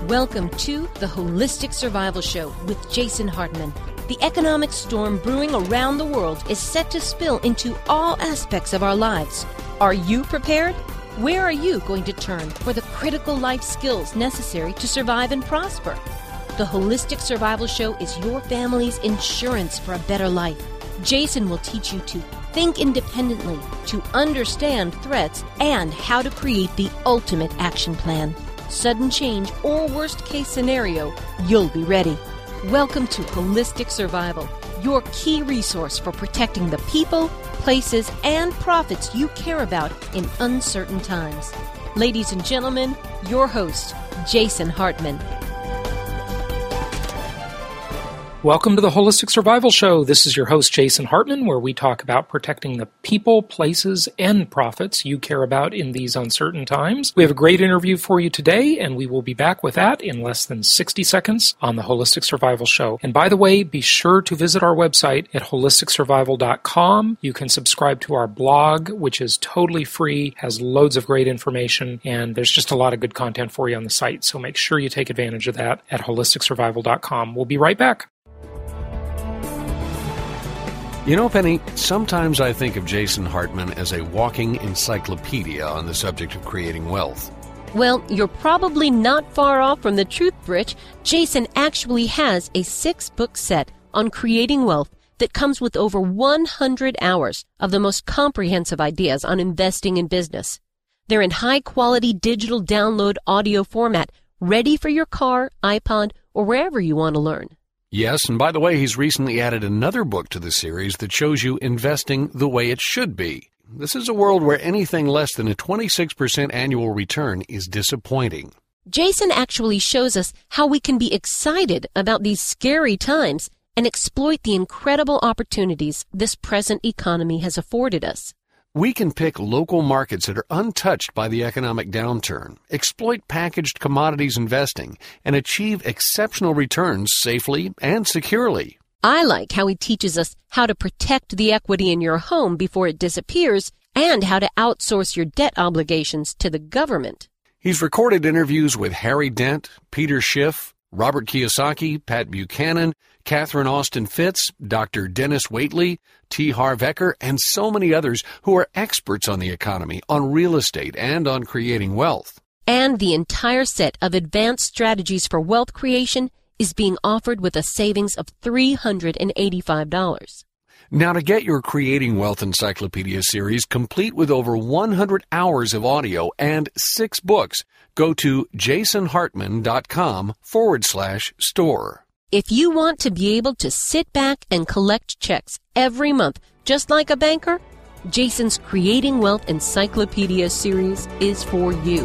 Welcome to the Holistic Survival Show with Jason Hartman. The economic storm brewing around the world is set to spill into all aspects of our lives. Are you prepared? Where are you going to turn for the critical life skills necessary to survive and prosper? The Holistic Survival Show is your family's insurance for a better life. Jason will teach you to think independently, to understand threats, and how to create the ultimate action plan. Sudden change or worst case scenario, you'll be ready. Welcome to Holistic Survival, your key resource for protecting the people, places, and profits you care about in uncertain times. Ladies and gentlemen, your host, Jason Hartman. Welcome to the Holistic Survival Show. This is your host, Jason Hartman, where we talk about protecting the people, places, and profits you care about in these uncertain times. We have a great interview for you today, and we will be back with that in less than 60 seconds on the Holistic Survival Show. And by the way, be sure to visit our website at holisticsurvival.com. You can subscribe to our blog, which is totally free, has loads of great information, and there's just a lot of good content for you on the site. So make sure you take advantage of that at holisticsurvival.com. We'll be right back. You know, Penny, sometimes I think of Jason Hartman as a walking encyclopedia on the subject of creating wealth. Well, you're probably not far off from the truth, Britch. Jason actually has a 6-book set on creating wealth that comes with over 100 hours of the most comprehensive ideas on investing in business. They're in high-quality digital download audio format, ready for your car, iPod, or wherever you want to learn. Yes, and by the way, he's recently added another book to the series that shows you investing the way it should be. This is a world where anything less than a 26% annual return is disappointing. Jason actually shows us how we can be excited about these scary times and exploit the incredible opportunities this present economy has afforded us. We can pick local markets that are untouched by the economic downturn, exploit packaged commodities investing, and achieve exceptional returns safely and securely. I like how he teaches us how to protect the equity in your home before it disappears and how to outsource your debt obligations to the government. He's recorded interviews with Harry Dent, Peter Schiff, Robert Kiyosaki, Pat Buchanan, Catherine Austin Fitts, Dr. Dennis Waitley, T. Harv Eker, and so many others who are experts on the economy, on real estate, and on creating wealth. And the entire set of advanced strategies for wealth creation is being offered with a savings of $385. Now, to get your Creating Wealth Encyclopedia series complete with over 100 hours of audio and 6 books, go to jasonhartman.com/store. If you want to be able to sit back and collect checks every month, just like a banker, Jason's Creating Wealth Encyclopedia series is for you.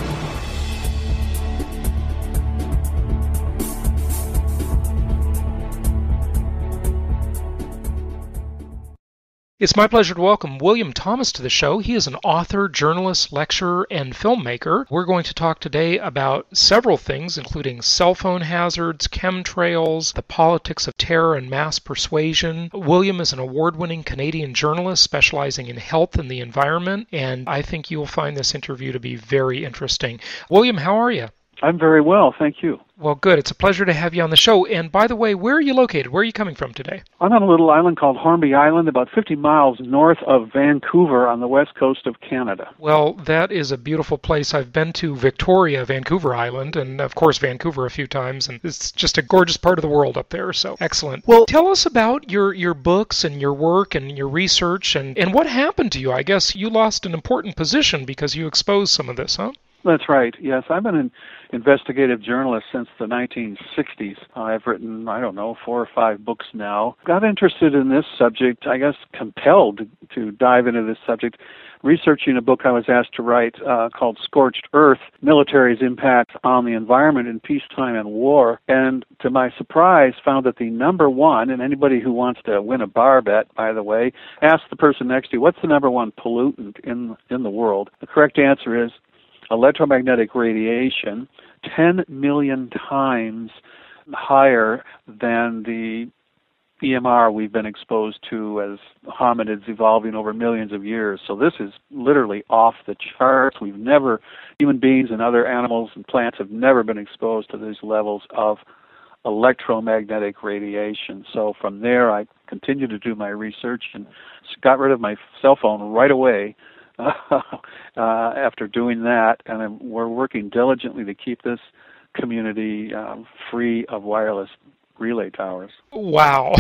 It's my pleasure to welcome William Thomas to the show. He is an author, journalist, lecturer, and filmmaker. We're going to talk today about several things, including cell phone hazards, chemtrails, the politics of terror and mass persuasion. William is an award-winning Canadian journalist specializing in health and the environment, and I think you'll find this interview to be very interesting. William, how are you? I'm very well, thank you. Well, good. It's a pleasure to have you on the show. And by the way, where are you located? Where are you coming from today? I'm on a little island called Hornby Island, about 50 miles north of Vancouver on the west coast of Canada. Well, that is a beautiful place. I've been to Victoria, Vancouver Island, and of course Vancouver a few times, and it's just a gorgeous part of the world up there, so excellent. Well, tell us about your books and your work and your research and what happened to you. I guess you lost an important position because you exposed some of this, huh? That's right, yes. I've been an investigative journalist since the 1960s. I've written, 4 or 5 books now. Got interested in this subject, I guess compelled to dive into this subject, researching a book I was asked to write called Scorched Earth, Military's Impact on the Environment in Peacetime and War. And to my surprise, found that the number one, and anybody who wants to win a bar bet, by the way, ask the person next to you, what's the number one pollutant in the world? The correct answer is electromagnetic radiation, 10 million times higher than the EMR we've been exposed to as hominids evolving over millions of years. So this is literally off the charts. Human beings and other animals and plants have never been exposed to these levels of electromagnetic radiation. So from there, I continued to do my research and got rid of my cell phone right away after doing that. And we're working diligently to keep this community free of wireless relay towers. Wow.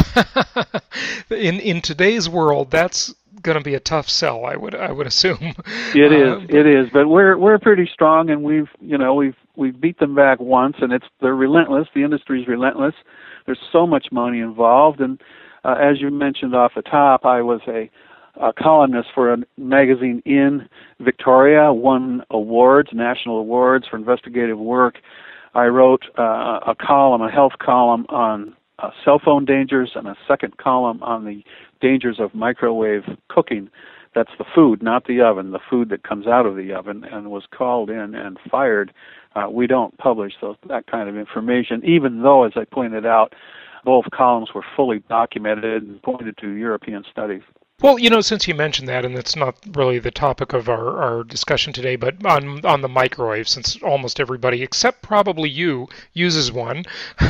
In today's world, that's going to be a tough sell, I would assume. It is, but we're pretty strong, and we've beat them back once, and they're relentless. The industry's relentless. There's so much money involved, and as you mentioned off the top, I was a columnist for a magazine in Victoria, won awards, national awards for investigative work. I wrote a health column on cell phone dangers, and a second column on the dangers of microwave cooking. That's the food, not the oven, the food that comes out of the oven, and was called in and fired. We don't publish that kind of information, even though, as I pointed out, both columns were fully documented and pointed to European studies. Well, since you mentioned that, and it's not really the topic of our discussion today, but on the microwave, since almost everybody, except probably you, uses one,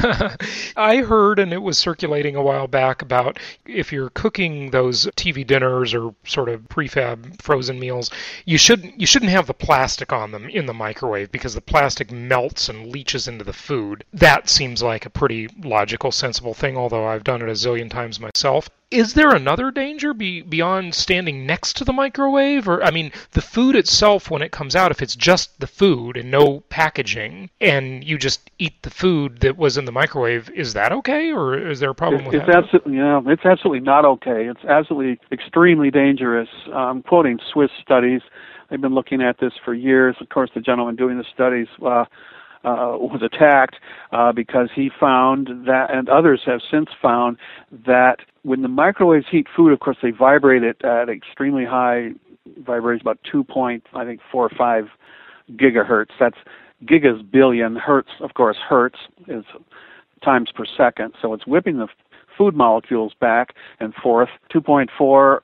I heard, and it was circulating a while back, about if you're cooking those TV dinners or sort of prefab frozen meals, you shouldn't have the plastic on them in the microwave because the plastic melts and leaches into the food. That seems like a pretty logical, sensible thing, although I've done it a zillion times myself. Is there another danger beyond standing next to the microwave? Or, the food itself, when it comes out, if it's just the food and no packaging, and you just eat the food that was in the microwave, is that okay? Or is there a problem with that? It's absolutely not okay. It's absolutely extremely dangerous. I'm quoting Swiss studies. They've been looking at this for years. Of course, the gentleman doing the studies was attacked because he found that, and others have since found, that when the microwaves heat food, of course, they vibrate it at extremely high vibration, about 2.45 gigahertz. That's gigas billion. Hertz, of course, hertz is times per second. So it's whipping the food molecules back and forth 2.4 or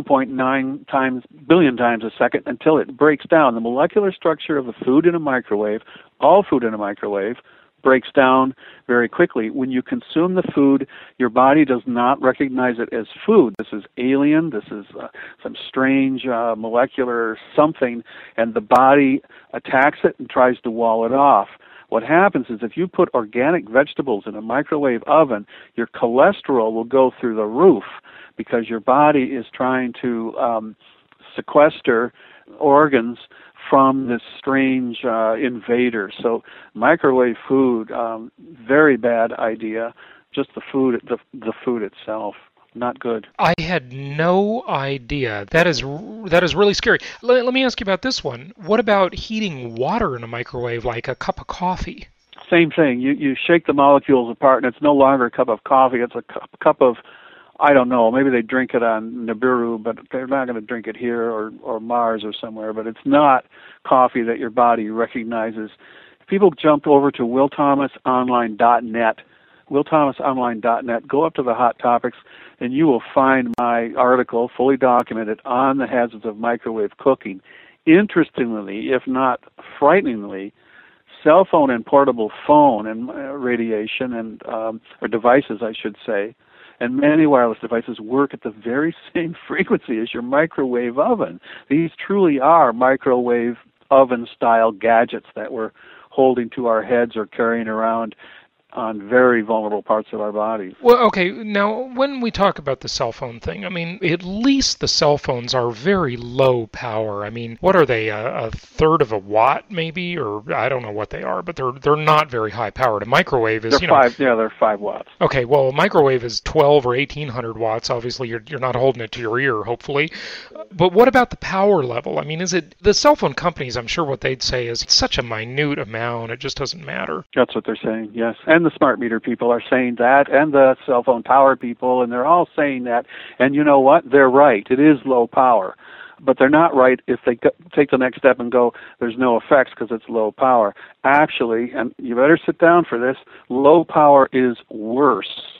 2.9 billion times a second until it breaks down. The molecular structure of the food in a microwave, all food in a microwave, breaks down very quickly. When you consume the food, your body does not recognize it as food. This is alien. This is some strange molecular something, and the body attacks it and tries to wall it off. What happens is if you put organic vegetables in a microwave oven, your cholesterol will go through the roof because your body is trying to sequester organs from this strange invader. So microwave food, very bad idea. Just the food itself, not good. I had no idea. That is really scary. Let me ask you about this one. What about heating water in a microwave, like a cup of coffee? Same thing. You shake the molecules apart, and it's no longer a cup of coffee. It's a cup of, I don't know, maybe they drink it on Nibiru, but they're not going to drink it here or Mars or somewhere. But it's not coffee that your body recognizes. If people jump over to WillThomasOnline.net, WillThomasOnline.net, go up to the Hot Topics, and you will find my article, fully documented, on the hazards of microwave cooking. Interestingly, if not frighteningly, cell phone and portable phone and radiation and or devices, I should say, and many wireless devices work at the very same frequency as your microwave oven. These truly are microwave oven-style gadgets that we're holding to our heads or carrying around on very vulnerable parts of our bodies. Well, okay, now when we talk about the cell phone thing, at least the cell phones are very low power. What are they, a third of a watt maybe? Or I don't know what they are, but they're not very high powered. A microwave is, they're 5 watts. Okay, well, a microwave is 12 or 1800 watts. Obviously, you're not holding it to your ear, hopefully. But what about the power level? Is it, the cell phone companies, I'm sure what they'd say is it's such a minute amount, it just doesn't matter. That's what they're saying, yes. And the smart meter people are saying that, and the cell phone power people, and they're all saying that. And you know what? They're right. It is low power. But they're not right if they take the next step and go, there's no effects because it's low power. Actually, and you better sit down for this, low power is worse.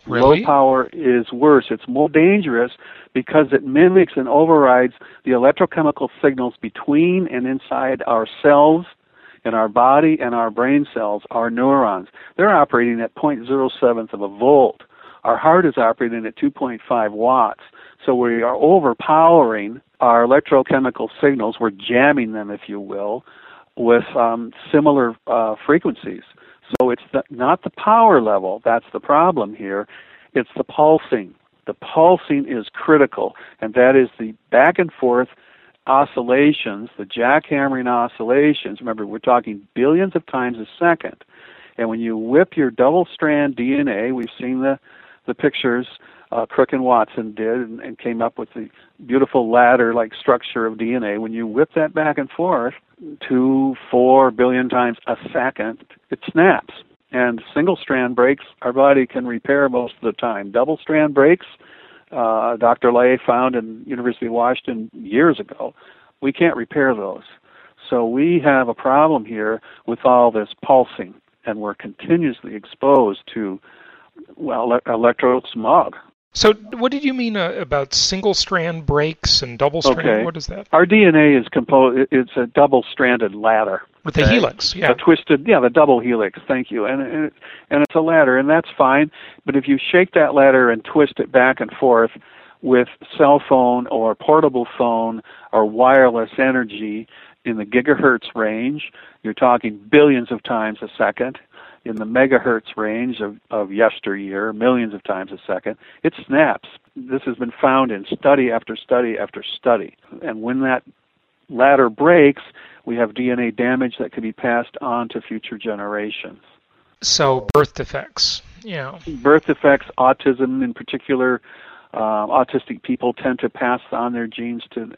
Really? Low power is worse. It's more dangerous because it mimics and overrides the electrochemical signals between and inside our cells in our body and our brain cells, our neurons. They're operating at 0.07 of a volt. Our heart is operating at 2.5 watts. So we are overpowering our electrochemical signals. We're jamming them, if you will, with similar frequencies. So it's not the power level that's the problem here. It's the pulsing. The pulsing is critical, and that is the back and forth oscillations, the jackhammering oscillations. Remember, we're talking billions of times a second. And when you whip your double-strand DNA, we've seen the pictures Crick and Watson did and came up with the beautiful ladder-like structure of DNA. When you whip that back and forth 2-4 billion times a second, it snaps. And single-strand breaks, our body can repair most of the time. Double-strand breaks, Dr. Lay found in University of Washington years ago, we can't repair those. So we have a problem here with all this pulsing, and we're continuously exposed to, well, electrosmog. So what did you mean about single-strand breaks and double-strand? Okay. What is that? Our DNA is composed, it's a double-stranded ladder. With the helix, yeah. The double helix, thank you. And it's a ladder, and that's fine. But if you shake that ladder and twist it back and forth with cell phone or portable phone or wireless energy in the gigahertz range, you're talking billions of times a second. In the megahertz range of yesteryear, millions of times a second, it snaps. This has been found in study after study after study. And when that ladder breaks, we have DNA damage that could be passed on to future generations. So birth defects, yeah. Birth defects, autism in particular, autistic people tend to pass on their genes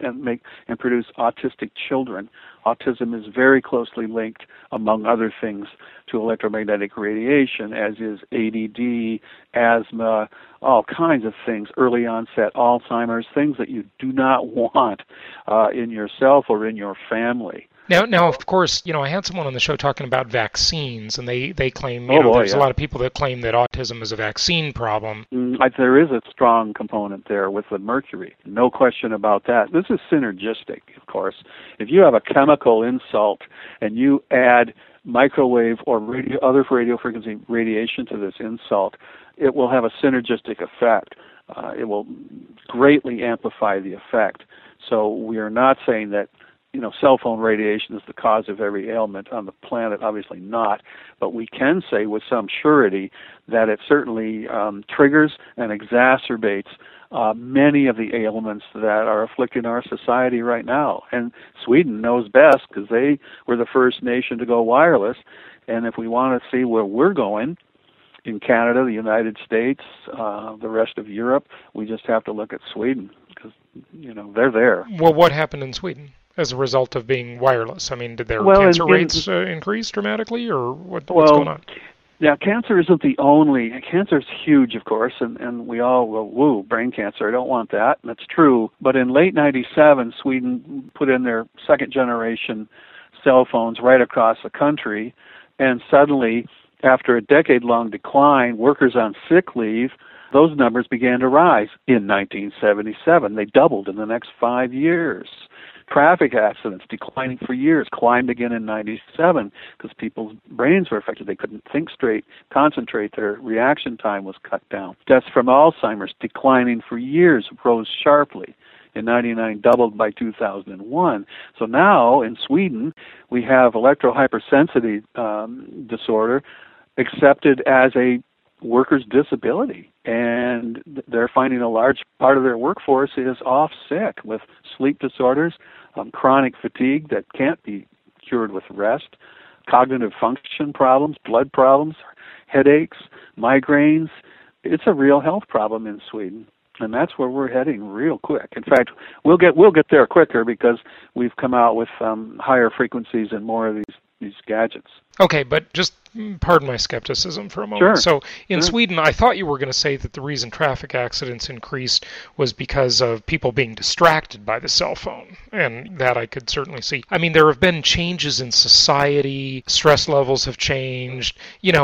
and produce autistic children. Autism is very closely linked, among other things, to electromagnetic radiation, as is ADD, asthma, all kinds of things, early onset Alzheimer's, things that you do not want in yourself or in your family. Now, of course, I had someone on the show talking about vaccines, and they claim, there's a lot of people that claim that autism is a vaccine problem. There is a strong component there with the mercury. No question about that. This is synergistic, of course. If you have a chemical insult and you add microwave or other radio frequency radiation to this insult, it will have a synergistic effect. It will greatly amplify the effect. So we are not saying that cell phone radiation is the cause of every ailment on the planet, obviously not, but we can say with some surety that it certainly triggers and exacerbates many of the ailments that are afflicting our society right now. And Sweden knows best because they were the first nation to go wireless, and if we want to see where we're going, in Canada, the United States, the rest of Europe, we just have to look at Sweden because, they're there. Well, what happened in Sweden as a result of being wireless? I mean, did their cancer rates increase dramatically, or what's going on? Yeah, cancer isn't the only. Cancer is huge, of course, and we all go, woo, brain cancer, I don't want that. And that's true. But in late 97, Sweden put in their second-generation cell phones right across the country, and suddenly, after a decade-long decline, workers on sick leave, those numbers began to rise in 1977. They doubled in the next 5 years. Traffic accidents declining for years, climbed again in 97 because people's brains were affected. They couldn't think straight, concentrate. Their reaction time was cut down. Deaths from Alzheimer's declining for years, rose sharply. In 99, doubled by 2001. So now in Sweden, we have electrohypersensitivity disorder accepted as a worker's disability, and they're finding a large part of their workforce is off sick with sleep disorders, chronic fatigue that can't be cured with rest, cognitive function problems, blood problems, headaches, migraines. It's a real health problem in Sweden, and that's where we're heading real quick. In fact, we'll get there quicker because we've come out with higher frequencies and more of these gadgets. Okay, but just pardon my skepticism for a moment. Sure. So in Sure. Sweden, I thought you were going to say that the reason traffic accidents increased was because of people being distracted by the cell phone, and that I could certainly see. I mean, there have been changes in society, stress levels have changed,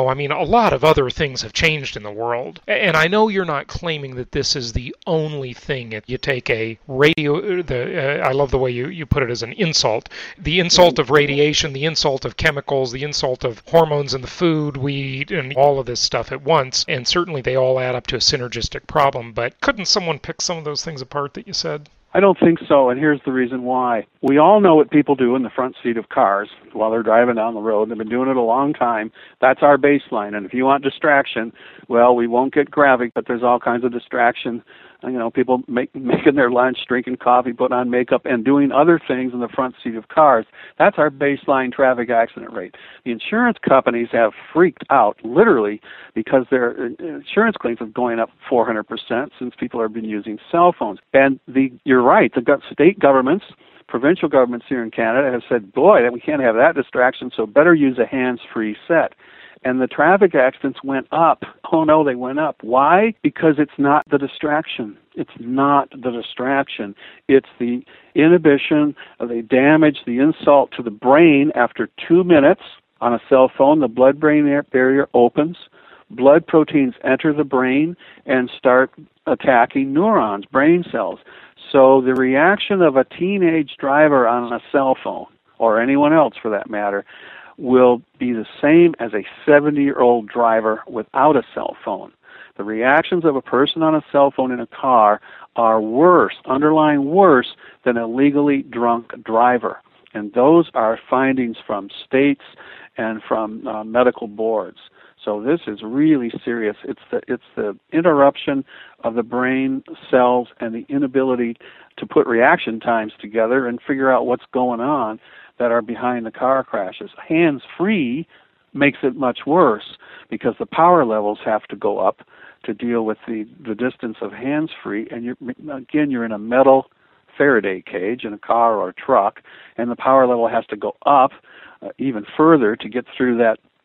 a lot of other things have changed in the world. And I know you're not claiming that this is the only thing. You take a radio, I love the way you put it as an insult, the insult of radiation, the insult of chemicals, the insult of hormones in the food we eat, and all of this stuff at once, and certainly they all add up to a synergistic problem. But couldn't someone pick some of those things apart that you said? I don't think so, and here's the reason why. We all know what people do in the front seat of cars while they're driving down the road. They've been doing it a long time. That's our baseline, and if you want distraction, well, we won't get graphic, but there's all kinds of distraction. People making their lunch, drinking coffee, putting on makeup, and doing other things in the front seat of cars. That's our baseline traffic accident rate. The insurance companies have freaked out, literally, because their insurance claims are going up 400% since people have been using cell phones. And you're right, the state governments, provincial governments here in Canada have said, boy, we can't have that distraction, so better use a hands-free set. And the traffic accidents went up. Oh, no, they went up. Why? Because it's not the distraction. It's not the distraction. It's the inhibition, the damage, the insult to the brain. After 2 minutes on a cell phone, the blood-brain barrier opens. Blood proteins enter the brain and start attacking neurons, brain cells. So the reaction of a teenage driver on a cell phone, or anyone else for that matter, will be the same as a 70-year-old driver without a cell phone. The reactions of a person on a cell phone in a car are worse, underlying worse, than a legally drunk driver. And those are findings from states and from medical boards. So this is really serious. It's the interruption of the brain cells and the inability to put reaction times together and figure out what's going on that are behind the car crashes. Hands-free makes it much worse because the power levels have to go up to deal with the distance of hands-free. And you're in a metal Faraday cage in a car or a truck, and the power level has to go up even further to get through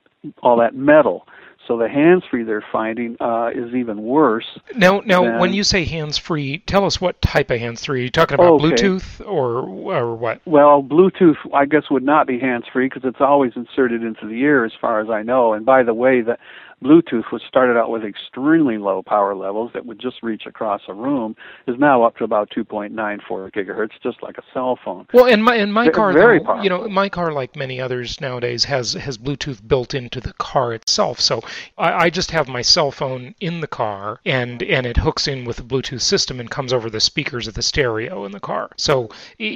all that metal. So the hands-free they're finding is even worse. Now, when you say hands-free, tell us what type of hands-free. Are you talking about Bluetooth or what? Well, Bluetooth, I guess, would not be hands-free because it's always inserted into the ear as far as I know. And by the way, the Bluetooth, which started out with extremely low power levels that would just reach across a room, is now up to about 2.94 gigahertz, just like a cell phone. Well, in my car, very though, powerful. My car, like many others nowadays, has Bluetooth built into the car itself. So I just have my cell phone in the car, and it hooks in with the Bluetooth system and comes over the speakers of the stereo in the car. So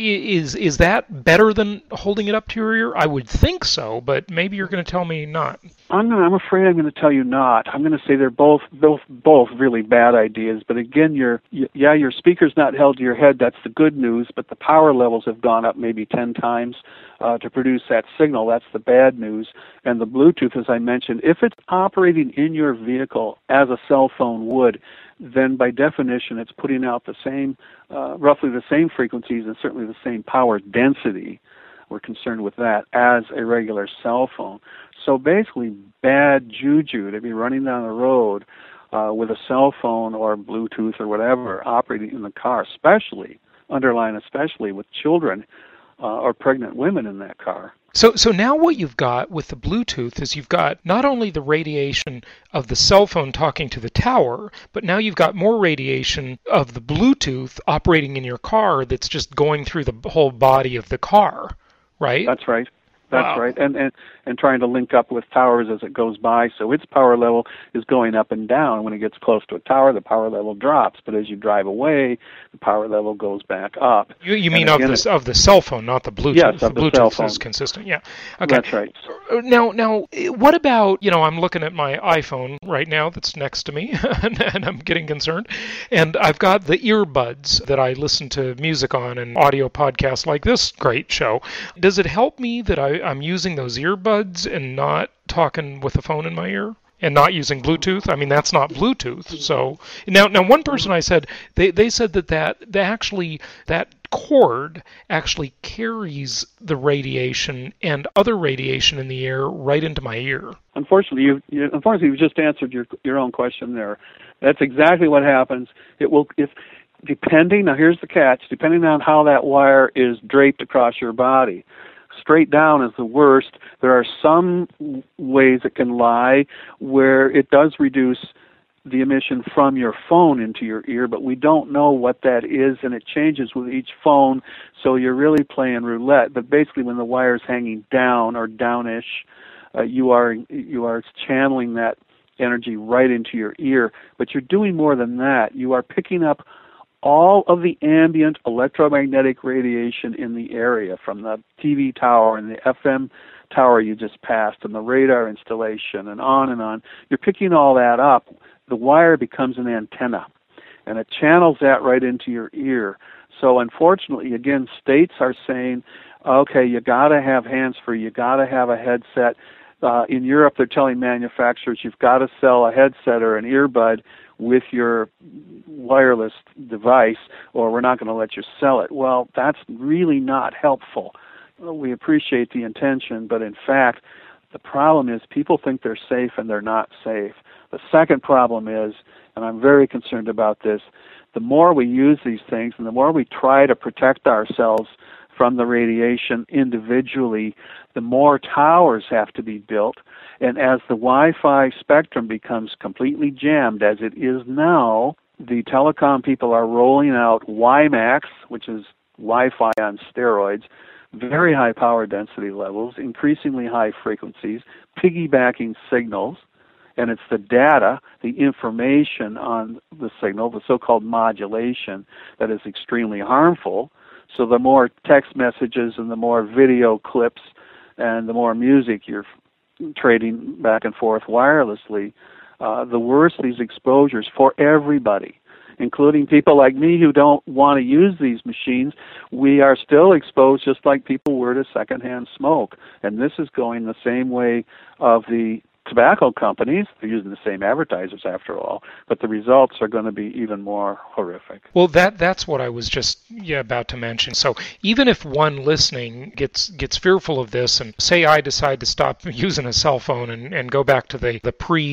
is that better than holding it up to your ear? I would think so, but maybe you're going to tell me not. I'm afraid I'm going to tell you not. I'm going to say they're both really bad ideas. But again, your speaker's not held to your head. That's the good news. But the power levels have gone up maybe 10 times to produce that signal. That's the bad news. And the Bluetooth, as I mentioned, if it's operating in your vehicle as a cell phone would, then by definition it's putting out the same, roughly the same frequencies and certainly the same power density. We're concerned with that as a regular cell phone. So basically, bad juju to be running down the road with a cell phone or Bluetooth or whatever operating in the car, especially with children or pregnant women in that car. So now what you've got with the Bluetooth is you've got not only the radiation of the cell phone talking to the tower, but now you've got more radiation of the Bluetooth operating in your car that's just going through the whole body of the car, right? That's right. That's Wow. right. And trying to link up with towers as it goes by. So its power level is going up and down. When it gets close to a tower, the power level drops. But as you drive away, the power level goes back up. You mean of the cell phone, not the Bluetooth? Yes, the of the Bluetooth cell phone. is consistent. Yeah. Okay. That's right. Now, what about, I'm looking at my iPhone right now that's next to me, and I'm getting concerned. And I've got the earbuds that I listen to music on and audio podcasts like this great show. Does it help me that I'm using those earbuds and not talking with a phone in my ear? And not using Bluetooth? I mean, that's not Bluetooth. So now one person I said, they said that actually that cord actually carries the radiation and other radiation in the air right into my ear. Unfortunately, you've just answered your own question there. That's exactly what happens. It will, now here's the catch, depending on how that wire is draped across your body. Straight down is the worst. There are some ways it can lie where it does reduce the emission from your phone into your ear, but we don't know what that is, and it changes with each phone, so you're really playing roulette. But basically, when the wire's hanging down or downish, you are channeling that energy right into your ear. But you're doing more than that. You are picking up all of the ambient electromagnetic radiation in the area, from the TV tower and the FM tower you just passed and the radar installation and on and on. You're picking all that up. The wire becomes an antenna, and it channels that right into your ear. So unfortunately, again, states are saying, okay, you got to have hands-free, you got to have a headset. In Europe, they're telling manufacturers you've got to sell a headset or an earbud with your wireless device, or we're not going to let you sell it. Well, that's really not helpful. We appreciate the intention, but in fact, the problem is people think they're safe and they're not safe. The second problem is, and I'm very concerned about this, the more we use these things and the more we try to protect ourselves from the radiation individually, the more towers have to be built. And as the Wi-Fi spectrum becomes completely jammed, as it is now, the telecom people are rolling out WiMAX, which is Wi-Fi on steroids, very high power density levels, increasingly high frequencies, piggybacking signals, and it's the data, the information on the signal, the so-called modulation, that is extremely harmful. So the more text messages and the more video clips and the more music you're trading back and forth wirelessly, the worse these exposures for everybody, including people like me who don't want to use these machines. We are still exposed just like people were to secondhand smoke. And this is going the same way of the tobacco companies. They're using the same advertisers after all, but the results are going to be even more horrific. Well, that's what I was just about to mention. So even if one listening gets fearful of this, and say I decide to stop using a cell phone and go back to the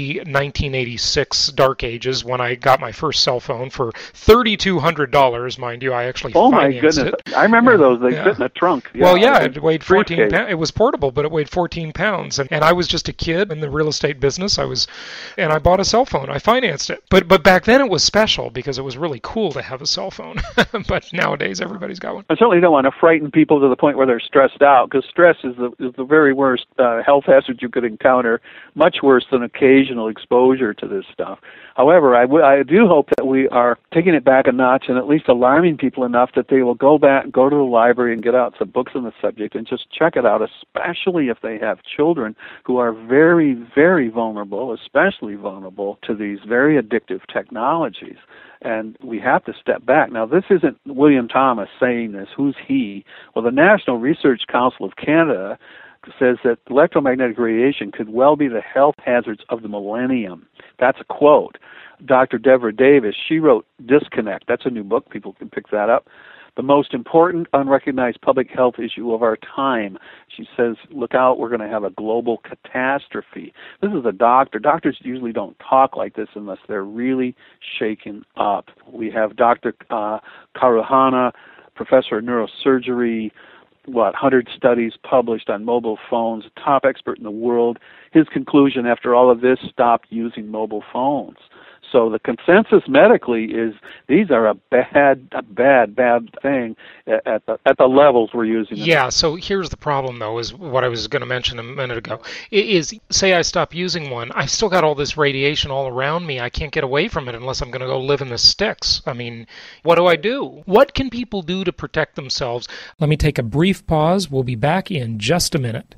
pre-1986 dark ages when I got my first cell phone for $3,200, mind you, I actually financed it. I remember those. They fit in a trunk. Yeah, well, yeah, it weighed 14 pounds. It was portable, but it weighed 14 pounds. And I was just a kid in the real estate business. And I bought a cell phone. I financed it. But back then it was special because it was really cool to have a cell phone. But nowadays everybody's got one. I certainly don't want to frighten people to the point where they're stressed out, because stress is the very worst health hazard you could encounter, much worse than occasional exposure to this stuff. However, I do hope that we are taking it back a notch and at least alarming people enough that they will go back, go to the library and get out some books on the subject and just check it out, especially if they have children who are very, very vulnerable, especially vulnerable to these very addictive technologies. And we have to step back. Now, this isn't William Thomas saying this. Who's he? Well, the National Research Council of Canada says that electromagnetic radiation could well be the health hazards of the millennium. That's a quote. Dr. Deborah Davis, she wrote Disconnect. That's a new book. People can pick that up. The most important unrecognized public health issue of our time. She says, look out, we're going to have a global catastrophe. This is a doctor. Doctors usually don't talk like this unless they're really shaken up. We have Dr. Karuhana, professor of neurosurgery, 100 studies published on mobile phones, top expert in the world. His conclusion after all of this, stop using mobile phones. So the consensus medically is these are a bad thing at the levels we're using them. Yeah, so here's the problem, though, is what I was going to mention a minute ago. Is, say I stop using one, I've still got all this radiation all around me. I can't get away from it unless I'm going to go live in the sticks. I mean, what do I do? What can people do to protect themselves? Let me take a brief pause. We'll be back in just a minute.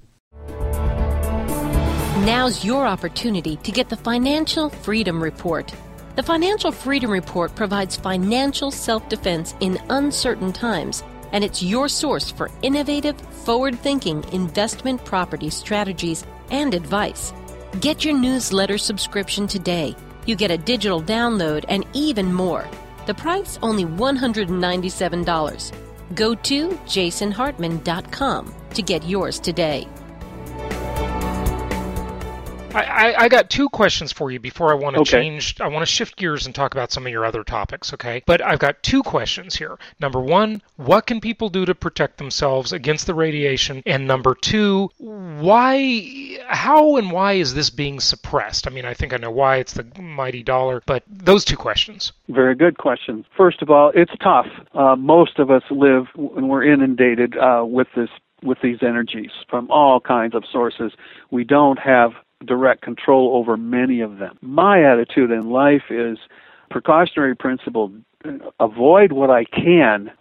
Now's your opportunity to get the Financial Freedom Report. The Financial Freedom Report provides financial self-defense in uncertain times, and it's your source for innovative, forward-thinking investment property strategies and advice. Get your newsletter subscription today. You get a digital download and even more. The price only $197. Go to jasonhartman.com to get yours today. I got two questions for you before I want to Okay. change. I want to shift gears and talk about some of your other topics, okay? But I've got two questions here. Number one, what can people do to protect themselves against the radiation? And number two, how and why is this being suppressed? I mean, I think I know why. It's the mighty dollar, but those two questions. Very good questions. First of all, it's tough. Most of us live and we're inundated with these energies from all kinds of sources. We don't have direct control over many of them. My attitude in life is precautionary principle: avoid what I can,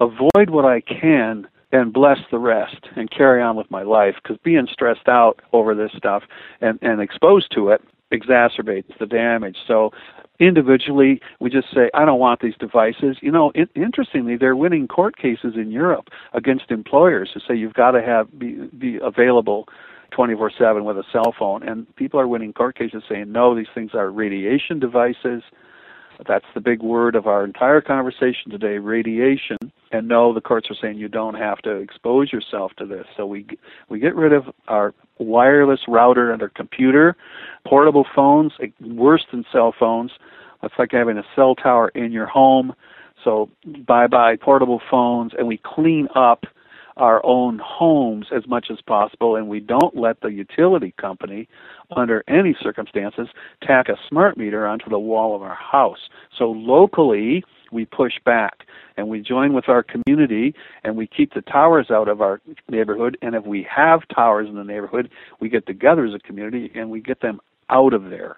and bless the rest, and carry on with my life. Because being stressed out over this stuff and exposed to it exacerbates the damage. So individually, we just say, I don't want these devices. You know, interestingly, they're winning court cases in Europe against employers who say you've got to be available 24/7 with a cell phone. And people are winning court cases saying, no, these things are radiation devices. That's the big word of our entire conversation today, radiation. And no, the courts are saying you don't have to expose yourself to this. So we get rid of our wireless router and our computer, portable phones, worse than cell phones. It's like having a cell tower in your home. So bye-bye portable phones, and we clean up our own homes as much as possible, and we don't let the utility company, under any circumstances, tack a smart meter onto the wall of our house. So locally, we push back, and we join with our community, and we keep the towers out of our neighborhood, and if we have towers in the neighborhood, we get together as a community, and we get them out of there.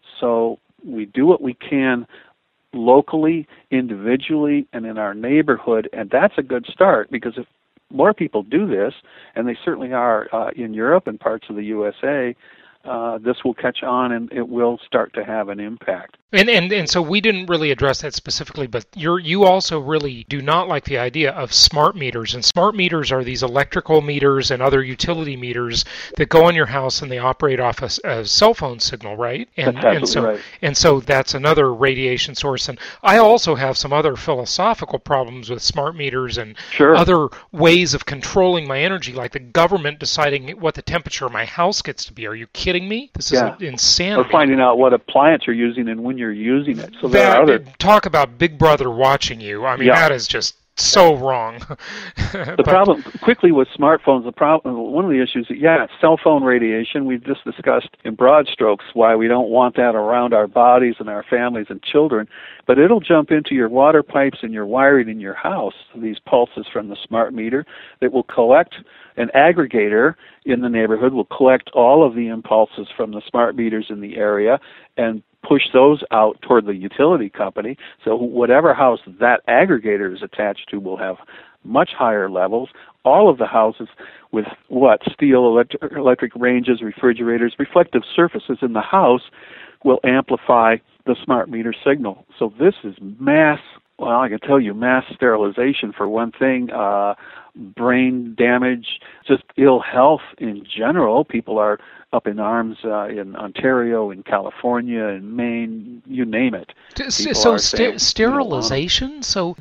So we do what we can locally, individually, and in our neighborhood, and that's a good start, because if more people do this, and they certainly are in Europe and parts of the USA, this will catch on and it will start to have an impact. And so we didn't really address that specifically, but you also really do not like the idea of smart meters. And smart meters are these electrical meters and other utility meters that go in your house and they operate off a cell phone signal, right? That's absolutely right. And so that's another radiation source. And I also have some other philosophical problems with smart meters and other ways of controlling my energy, like the government deciding what the temperature of my house gets to be. Are you kidding me? This is insanity. Or finding out what appliance you're using and when you're using it. So talk about Big Brother watching you. I mean, that is just so wrong. The problem quickly with smartphones, one of the issues, cell phone radiation. We've just discussed in broad strokes why we don't want that around our bodies and our families and children, but it'll jump into your water pipes and your wiring in your house, these pulses from the smart meter that will collect. An aggregator in the neighborhood will collect all of the impulses from the smart meters in the area and push those out toward the utility company. So whatever house that aggregator is attached to will have much higher levels. All of the houses with steel, electric ranges, refrigerators, reflective surfaces in the house will amplify the smart meter signal. So this is mass sterilization for one thing, brain damage, just ill health in general. People are up in arms in Ontario, in California, in Maine, you name it. So sterilization?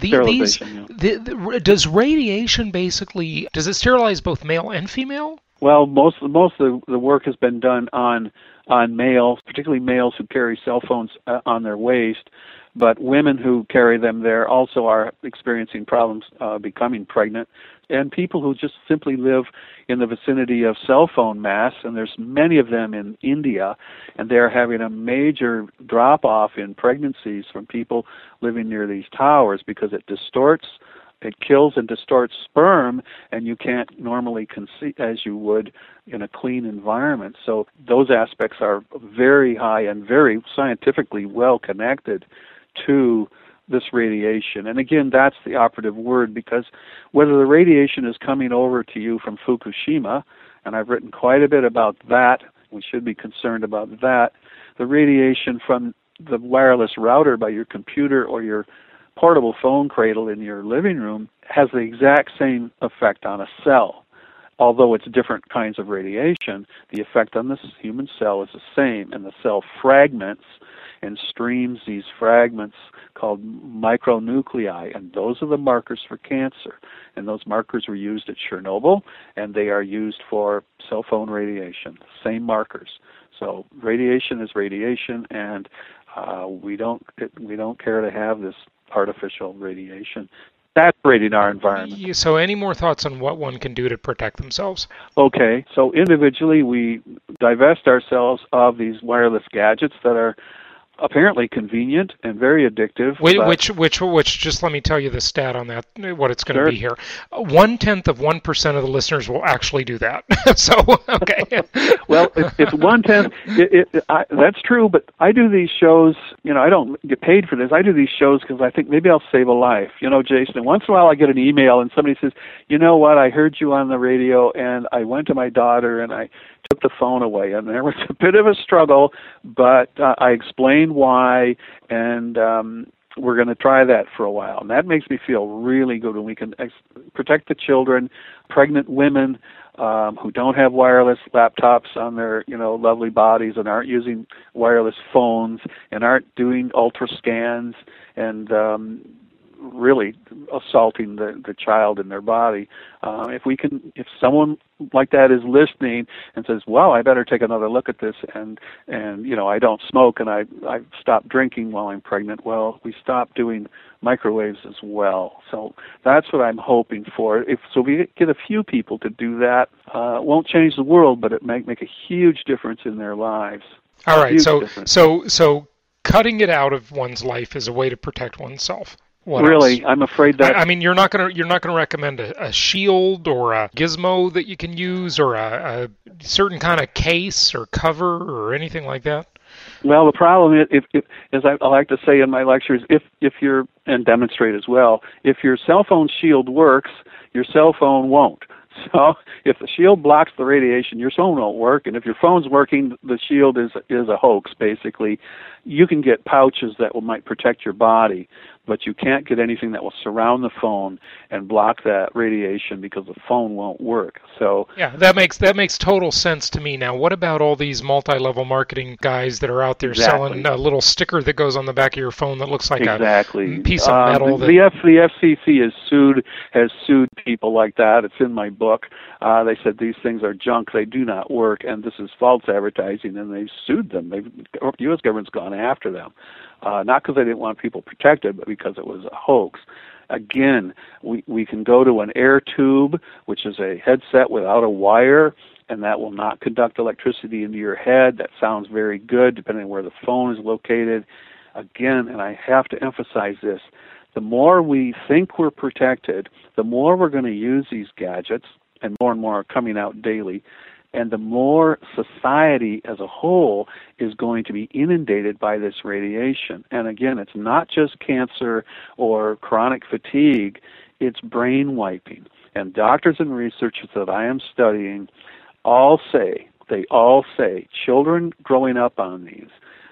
Does radiation basically, does it sterilize both male and female? Well, most of the work has been done on males, particularly males who carry cell phones on their waist. But women who carry them there also are experiencing problems becoming pregnant. And people who just simply live in the vicinity of cell phone masts, and there's many of them in India, and they're having a major drop-off in pregnancies from people living near these towers because it kills and distorts sperm, and you can't normally conceive as you would in a clean environment. So those aspects are very high and very scientifically well connected to this radiation. And again, that's the operative word, because whether the radiation is coming over to you from Fukushima, and I've written quite a bit about that, we should be concerned about that, the radiation from the wireless router by your computer or your portable phone cradle in your living room has the exact same effect on a cell. although it's different kinds of radiation, the effect on the human cell is the same, and the cell fragments and streams these fragments called micronuclei, and those are the markers for cancer. And those markers were used at Chernobyl, and they are used for cell phone radiation, same markers. So radiation is radiation, and we don't care to have this artificial radiation saturating our environment. So any more thoughts on what one can do to protect themselves? Okay, so individually we divest ourselves of these wireless gadgets that are apparently convenient and very addictive. Which just let me tell you the stat on that, what it's going to be here. 0.1% of the listeners will actually do that. So, okay. Well, it's 1/10. That's true, but I do these shows, I don't get paid for this. I do these shows because I think maybe I'll save a life. Jason, and once in a while I get an email and somebody says, you know what, I heard you on the radio and I went to my daughter and I took the phone away, and there was a bit of a struggle, but I explained why, and we're going to try that for a while. And that makes me feel really good when we can protect the children, pregnant women who don't have wireless laptops on their lovely bodies and aren't using wireless phones and aren't doing ultra scans and really assaulting the child in their body. If someone like that is listening and says, well, I better take another look at this, and I don't smoke and I stopped drinking while I'm pregnant, well, we stop doing microwaves as well. So that's what I'm hoping for. If we get a few people to do that, it won't change the world, but it might make a huge difference in their lives. All right, so cutting it out of one's life is a way to protect oneself. What really else? I'm afraid that you're not going to recommend a shield or a gizmo that you can use, or a certain kind of case or cover or anything like that? Well, the problem is, if as I like to say in my lectures, if you're, and demonstrate as well, if your cell phone shield works, your cell phone won't. So if the shield blocks the radiation, your phone won't work. And if your phone's working, the shield is a hoax, basically. You can get pouches that might protect your body, but you can't get anything that will surround the phone and block that radiation because the phone won't work. So yeah, that makes total sense to me. Now, what about all these multi-level marketing guys that are out there selling a little sticker that goes on the back of your phone that looks like a piece of metal? The FCC has sued people like that. It's in my book. They said these things are junk. They do not work, and this is false advertising, and they've sued them. The U.S. government's gone after them. Not because they didn't want people protected, but because it was a hoax. Again, we can go to an air tube, which is a headset without a wire, and that will not conduct electricity into your head. That sounds very good, depending on where the phone is located. Again, and I have to emphasize this, the more we think we're protected, the more we're going to use these gadgets, and more are coming out daily, and the more society as a whole is going to be inundated by this radiation. And again, it's not just cancer or chronic fatigue, it's brain wiping. And doctors and researchers that I am studying all say children growing up on these,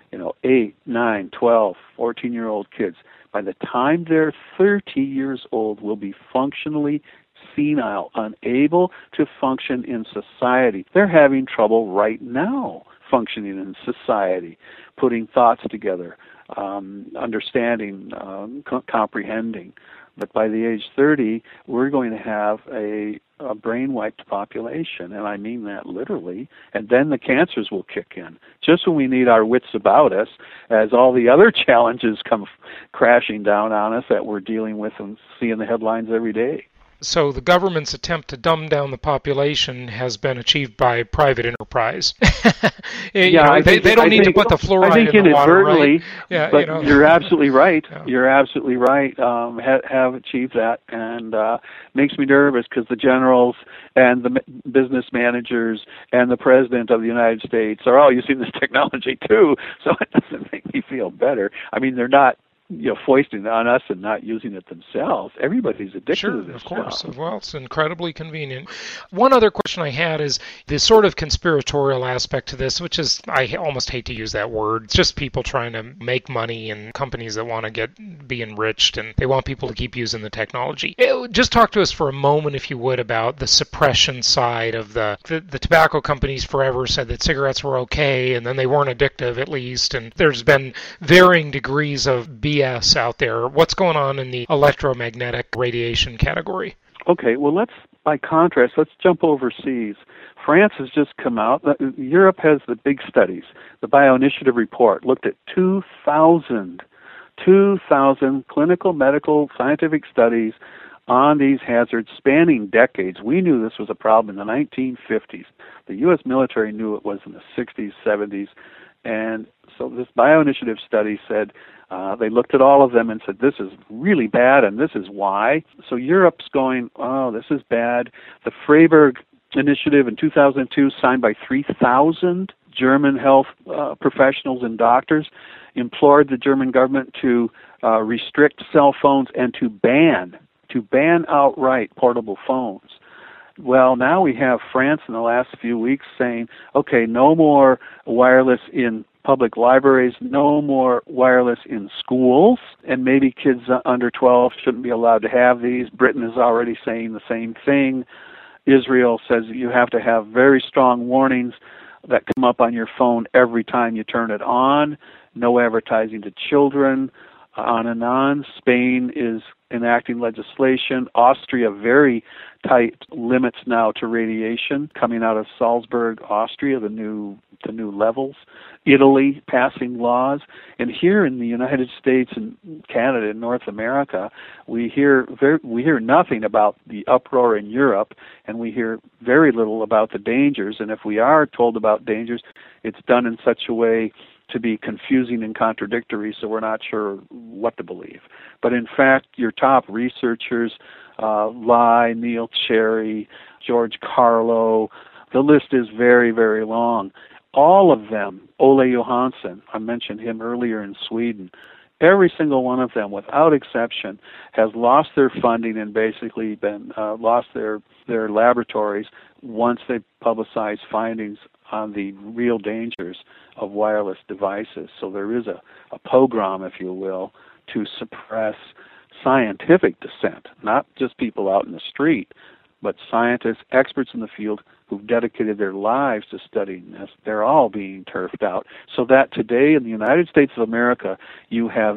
8, 9, 12, 14-year-old kids, by the time they're 30 years old, will be functionally senile, unable to function in society. They're having trouble right now functioning in society, putting thoughts together, understanding, comprehending. But by the age 30, we're going to have a brain-wiped population, and I mean that literally, and then the cancers will kick in, just when we need our wits about us, as all the other challenges come crashing down on us that we're dealing with and see in the headlines every day. So the government's attempt to dumb down the population has been achieved by private enterprise. They don't need to put the fluoride in the water, right? Yeah, but you're absolutely right. Yeah. You're absolutely right. Have achieved that, and makes me nervous because the generals and the business managers and the president of the United States are all using this technology too. So it doesn't make me feel better. I mean, they're not foisting it on us and not using it themselves. Everybody's addicted to this of course. stuff. Well, it's incredibly convenient. One other question I had is the sort of conspiratorial aspect to this, which is, I almost hate to use that word. It's just people trying to make money and companies that want to be enriched, and they want people to keep using the technology. Just talk to us for a moment, if you would, about the suppression side of the tobacco companies forever said that cigarettes were okay, and then they weren't addictive, at least, and there's been varying degrees of BS out there. What's going on in the electromagnetic radiation category? Okay, well, by contrast, let's jump overseas. France has just come out. Europe has the big studies. The Bioinitiative report looked at 2,000 clinical, medical, scientific studies on these hazards spanning decades. We knew this was a problem in the 1950s. The U.S. military knew it was in the 60s, 70s. And so this Bioinitiative study said, they looked at all of them and said, this is really bad and this is why. So Europe's going, oh, this is bad. The Freiburg Initiative in 2002, signed by 3,000 German health professionals and doctors, implored the German government to restrict cell phones and to ban outright portable phones. Well, now we have France in the last few weeks saying, okay, no more wireless in public libraries, no more wireless in schools, and maybe kids under 12 shouldn't be allowed to have these. Britain is already saying the same thing. Israel says you have to have very strong warnings that come up on your phone every time you turn it on. No advertising to children, on and on. Spain is enacting legislation. Austria, very tight limits now to radiation coming out of Salzburg, Austria, the new levels. Italy passing laws. And here in the United States and Canada and North America, we hear nothing about the uproar in Europe, and we hear very little about the dangers. And if we are told about dangers, it's done in such a way to be confusing and contradictory, so we're not sure what to believe. But in fact, your top researchers, Lai, Neil Cherry, George Carlo, the list is very, very long. All of them, Ole Johansson, I mentioned him earlier in Sweden, every single one of them, without exception, has lost their funding and basically lost their laboratories once they publicize findings on the real dangers of wireless devices. So there is a pogrom, if you will, to suppress scientific dissent, not just people out in the street, but scientists, experts in the field who've dedicated their lives to studying this. They're all being turfed out. So that today in the United States of America, you have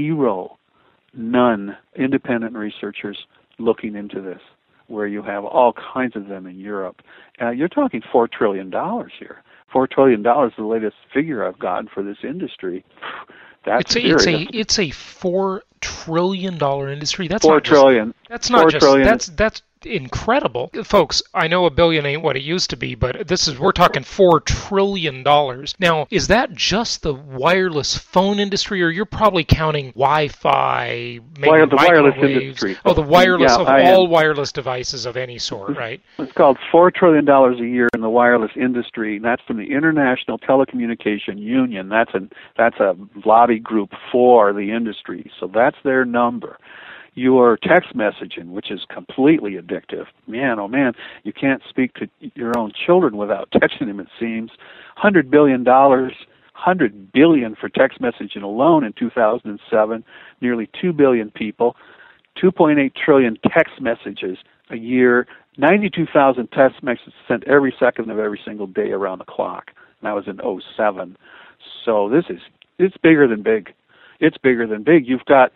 none independent researchers looking into this, where you have all kinds of them in Europe. You're talking $4 trillion here. $4 trillion is the latest figure I've gotten for this industry. It's a $4 trillion industry. That's $4 trillion. That's not just that's incredible, folks. I know a billion ain't what it used to be, but we're talking $4 trillion. Now, is that just the wireless phone industry, or you're probably counting Wi-Fi, maybe the wireless industry? Oh, the wireless all wireless devices of any sort, right? It's called $4 trillion a year in the wireless industry, and that's from the International Telecommunication Union. That's a lobby group for the industry, so that's their number. Your text messaging, which is completely addictive. Man, oh man, you can't speak to your own children without texting them, it seems. $100 billion for text messaging alone in 2007, nearly 2 billion people, 2.8 trillion text messages a year, 92,000 text messages sent every second of every single day around the clock. And that was in 2007. So it's bigger than big. It's bigger than big. You've got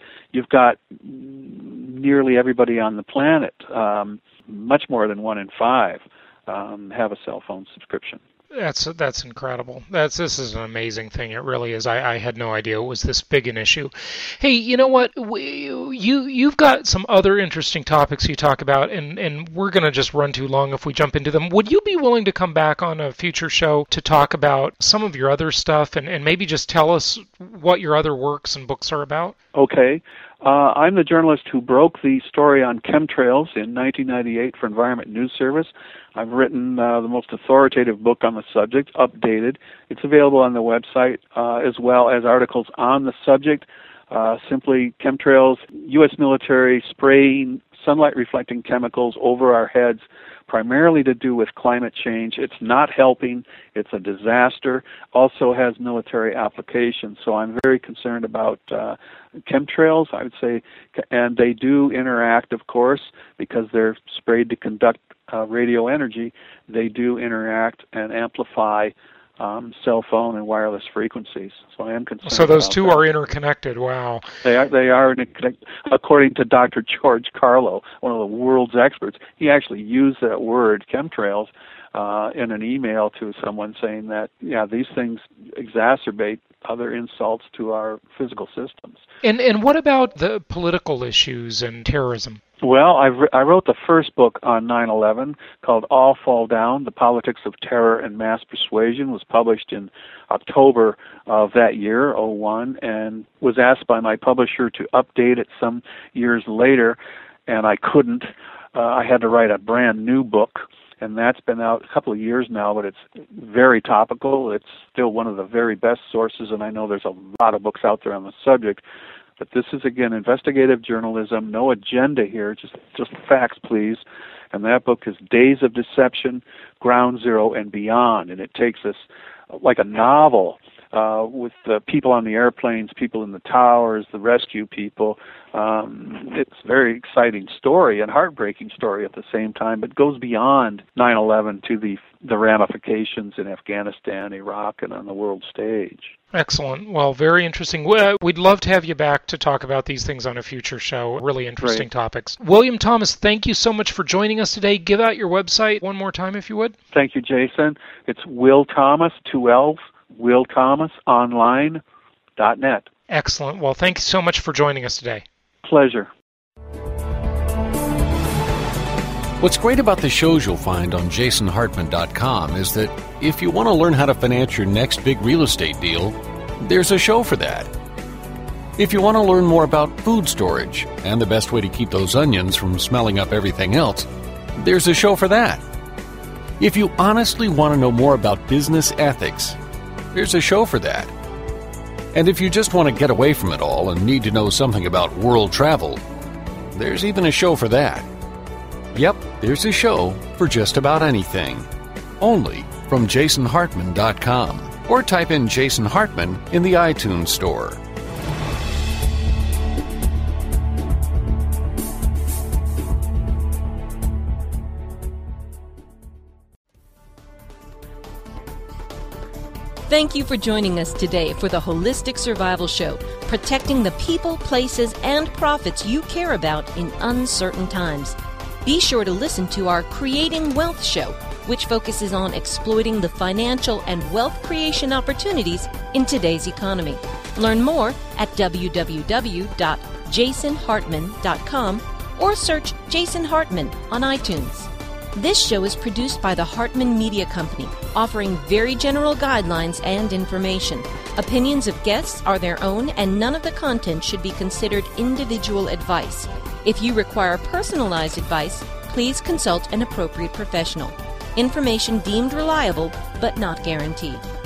nearly everybody on the planet, much more than 1 in 5, have a cell phone subscription. That's incredible. This is an amazing thing. It really is. I had no idea it was this big an issue. Hey, you know what? You've got some other interesting topics you talk about, and we're going to just run too long if we jump into them. Would you be willing to come back on a future show to talk about some of your other stuff and maybe just tell us what your other works and books are about? Okay. I'm the journalist who broke the story on chemtrails in 1998 for Environment News Service. I've written the most authoritative book on the subject, updated. It's available on the website, as well as articles on the subject. simply chemtrails, U.S. military spraying sunlight-reflecting chemicals over our heads, primarily to do with climate change. It's not helping. It's a disaster. Also has military applications. So I'm very concerned about chemtrails, I would say, and they do interact, of course, because they're sprayed to conduct radio energy. They do interact and amplify cell phone and wireless frequencies. So I am concerned. So those two are interconnected. Wow. They are interconnected. According to Dr. George Carlo, one of the world's experts, he actually used that word, chemtrails, in an email to someone saying that, these things exacerbate other insults to our physical systems. And what about the political issues and terrorism? Well, I wrote the first book on 9/11 called All Fall Down, The Politics of Terror and Mass Persuasion. It was published in October of that year, 2001, and was asked by my publisher to update it some years later, and I couldn't. I had to write a brand new book, and that's been out a couple of years now, but it's very topical. It's still one of the very best sources, and I know there's a lot of books out there on the subject. But this is, again, investigative journalism, no agenda here, just facts, please. And that book is Days of Deception, Ground Zero, and Beyond. And it takes us like a novel with the people on the airplanes, people in the towers, the rescue people. It's a very exciting story and heartbreaking story at the same time, but goes beyond 9/11 to the ramifications in Afghanistan, Iraq, and on the world stage. Excellent. Well, very interesting. We'd love to have you back to talk about these things on a future show. Really interesting topics. William Thomas, thank you so much for joining us today. Give out your website one more time, if you would. Thank you, Jason. It's Will Thomas, 2 L's, WillThomasOnline.net. Excellent. Well, thank you so much for joining us today. Pleasure. What's great about the shows you'll find on jasonhartman.com is that if you want to learn how to finance your next big real estate deal, there's a show for that. If you want to learn more about food storage and the best way to keep those onions from smelling up everything else, there's a show for that. If you honestly want to know more about business ethics, there's a show for that. And if you just want to get away from it all and need to know something about world travel, there's even a show for that. Yep, there's a show for just about anything. Only from jasonhartman.com. Or type in Jason Hartman in the iTunes store. Thank you for joining us today for the Holistic Survival Show, protecting the people, places, and profits you care about in uncertain times. Be sure to listen to our Creating Wealth show, which focuses on exploiting the financial and wealth creation opportunities in today's economy. Learn more at www.jasonhartman.com or search Jason Hartman on iTunes. This show is produced by the Hartman Media Company, offering very general guidelines and information. Opinions of guests are their own, and none of the content should be considered individual advice. If you require personalized advice, please consult an appropriate professional. Information deemed reliable, but not guaranteed.